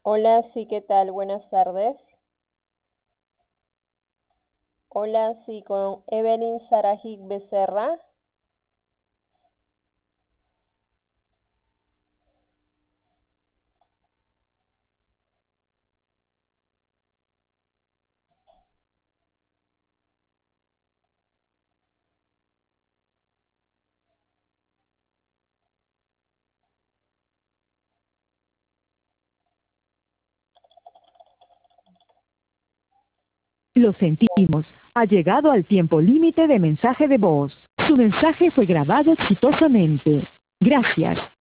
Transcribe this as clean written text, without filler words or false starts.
Hola, sí, ¿qué tal? Buenas tardes. Hola, sí, con Evelyn Sarajic Becerra. Lo sentimos. Ha llegado al tiempo límite de mensaje de voz. Su mensaje fue grabado exitosamente. Gracias.